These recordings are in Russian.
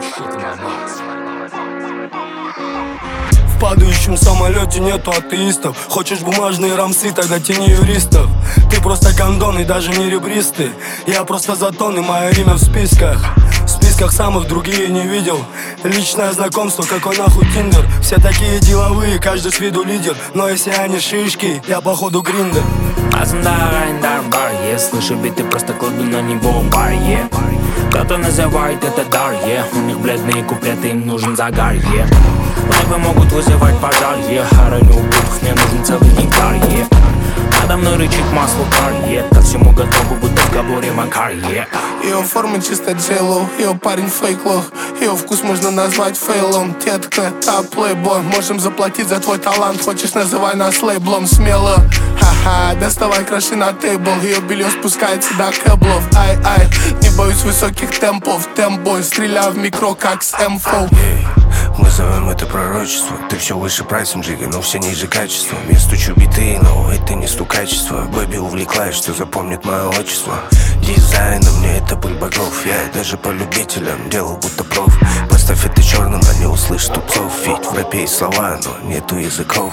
В падающем самолете нету атеистов. Хочешь бумажные рамсы, тогда тяни юристов. Ты просто гондон и даже не ребристый. Я просто затон и мое имя в списках. В списках самых другие не видел. Личное знакомство, какой нахуй Тиндер. Все такие деловые, каждый с виду лидер. Но если они шишки, я походу гриндер. Слышу биты, просто кладу на него бар, Кто-то называет это дар, У них бледные куплеты, им нужен загар, Лайвы могут вызывать пожар, А ранее убытых мне нужен целый гектар, Надо мной рычит масло кар, Ко всему готовы, будто в габоре Макар, Ее форма чисто J-Lo, ее парень фейк лох. Ее вкус можно назвать фейлом. Детка, та плейбой, можем заплатить за твой талант. Хочешь, называй нас лейблом смело. Ха-ха, доставай краши на тейбл. Ее белье спускается до кэблов. Ай-ай, не боюсь высоких темпов. Тембой, стреляю в микро, как с М4. Мы зовем это пророчество. Ты все выше прайсом, Джиги, но все ниже качеством. Я стучу биты, но это не стукачество. Бэби увлеклась, что запомнит мое отчество. Дизайном мне это пыль богов. Я даже по любителям делал будто проф. Поставь это черным, а не услышь тупцов. Ведь в рэпе есть слова, но нету языков.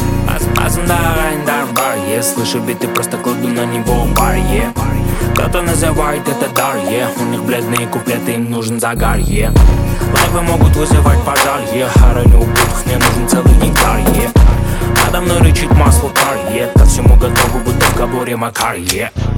Слышу биты, просто кладу на него бар, Кто-то называет это дар, У них бледные куплеты, им нужен загар, Лайвы могут вызывать пожар, А ранее убытых мне нужен целый гектар, Надо мной рычит масло кар, Ко всему готовы, будто в габоре Макар,